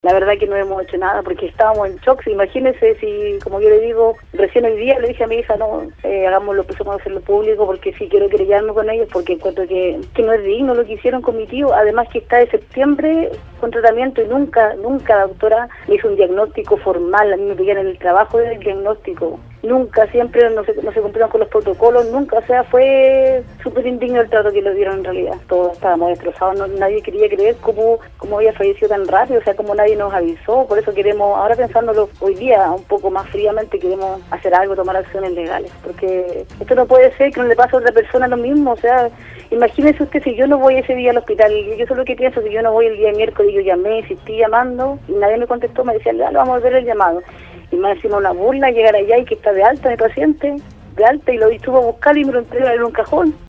La verdad que no hemos hecho nada porque estábamos en shock. Imagínense si, como yo le digo, recién hoy día le dije a mi hija, no, hagámoslo, empecemos a hacerlo público porque sí quiero querellarme con ellos porque encuentro que no es digno lo que hicieron con mi tío. Además que está de septiembre con tratamiento y nunca la doctora me hizo un diagnóstico formal. A mí me pedían en el trabajo del diagnóstico. Nunca, siempre no se cumplieron con los protocolos, nunca, o sea, fue súper indigno el trato que le dieron en realidad. Todos estábamos destrozados, nadie quería creer cómo había fallecido tan rápido, o sea, como nadie nos avisó. Por eso queremos, ahora pensándolo hoy día un poco más fríamente, queremos hacer algo, tomar acciones legales, porque esto no puede ser que no le pase a otra persona lo mismo. O sea, imagínese usted si yo no voy ese día al hospital, yo solo que pienso, si yo no voy el día miércoles, yo llamé, insistí llamando y nadie me contestó, me decían, ya, vamos a ver el llamado. Y me decimos una burla llegar allá y que está de alta mi paciente, de alta, y lo estuvo a buscar y me lo entregaron en un cajón.